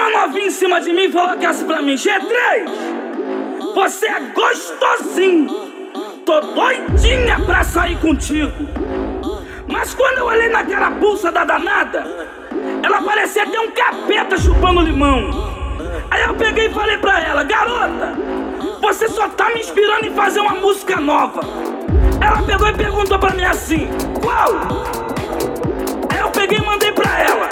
uma novinha em cima de mim e falou que assim pra mim: G3, você é gostosinho, tô doidinha pra sair contigo. Mas quando eu olhei naquela pulsa da danada, ela parecia ter um capeta chupando limão. Aí eu peguei e falei pra ela: garota, você só tá me inspirando em fazer uma música nova. Ela pegou e perguntou pra mim assim: qual? Aí eu peguei e mandei pra ela: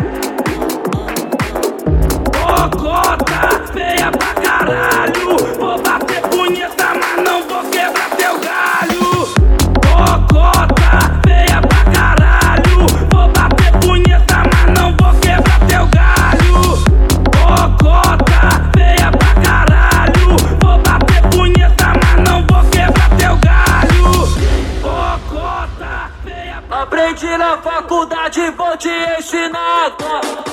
Cocota, feia pra caralho, vou bater punheta, mas não vou quebrar teu galho. Cocota, feia pra caralho, vou bater punheta, mas não vou quebrar teu galho. Cocota, feia pra caralho, vou bater punheta, mas não vou quebrar teu galho. Cocota, feia pra... Aprendi na faculdade, vou te ensinar agora.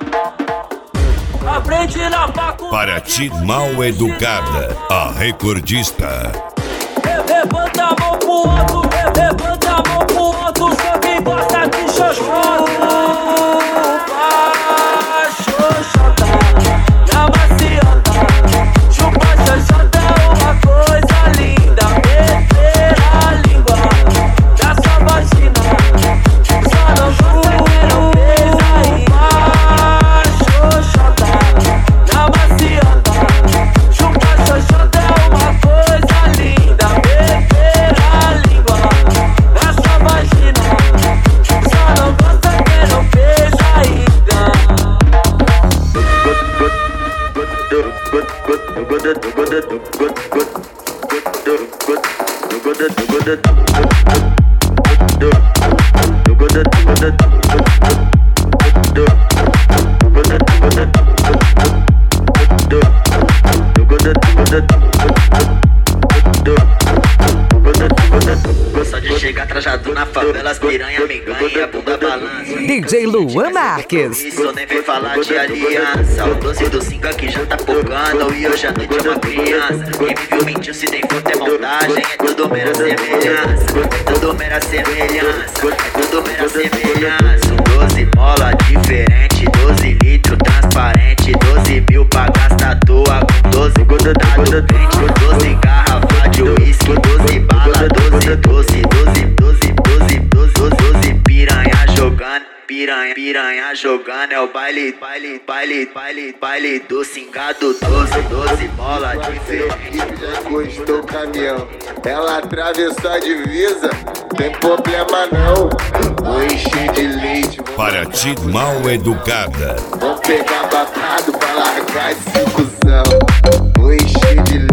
Aprendi na faculdade. Paraty Mal Educada, a recordista. Levanta a mão pro alto, levanta a mão pro alto, só quem gosta de xoxota. Vai xoxota, na maciota. Chupa xoxota é uma coisa linda. Meter a língua na sua vagina, só não gosta que não fez aí. Vai xoxota, na maciota. Chupa xoxota é uma coisa linda. Meter a língua na sua vagina, só não gosta que não fez ainda. Só de chegar trajado na favela, as piranha me ganha, bunda balança. DJ Luan Marques. Isso nem vem falar de aliança. O 12 do 5 aqui já tá pogando e hoje à noite é uma criança. Quem me viu mentiu, se tem foto é montagem. É tudo mera semelhança, é tudo mera semelhança, é tudo mera semelhança. Um 12 mola diferente, 12 litros transparente, 12 mil pra gastar à toa com 12 grudado dente, 12 garrafa de uísque, 12 bala, 12 piranha jogando, piranha jogando, é o baile do cingado, 12 bola diferente. Já encostou o caminhão, ela atravessou a divisa, tem problema não. Vou encher de leite, Paraty Mal Educada. vou pegar babado pra largar esse cuzão. Vou encher de